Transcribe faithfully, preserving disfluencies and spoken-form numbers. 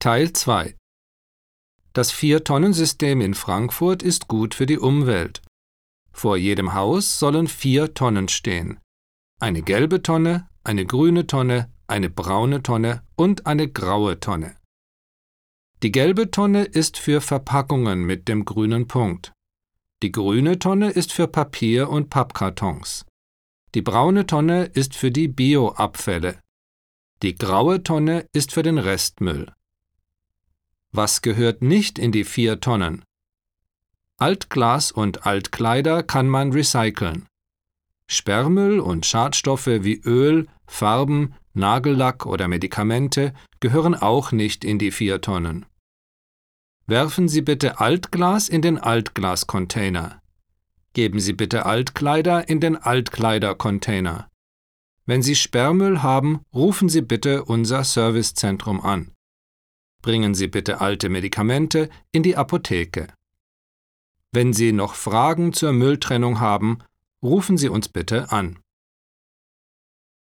Teil zwei. Das Vier-Tonnen-System in Frankfurt ist gut für die Umwelt. Vor jedem Haus sollen vier Tonnen stehen. Eine gelbe Tonne, eine grüne Tonne, eine braune Tonne und eine graue Tonne. Die gelbe Tonne ist für Verpackungen mit dem grünen Punkt. Die grüne Tonne ist für Papier und Pappkartons. Die braune Tonne ist für die Bioabfälle. Die graue Tonne ist für den Restmüll. Was gehört nicht in die vier Tonnen? Altglas und Altkleider kann man recyceln. Sperrmüll und Schadstoffe wie Öl, Farben, Nagellack oder Medikamente gehören auch nicht in die vier Tonnen. Werfen Sie bitte Altglas in den Altglascontainer. Geben Sie bitte Altkleider in den Altkleidercontainer. Wenn Sie Sperrmüll haben, rufen Sie bitte unser Servicezentrum an. Bringen Sie bitte alte Medikamente in die Apotheke. Wenn Sie noch Fragen zur Mülltrennung haben, rufen Sie uns bitte an.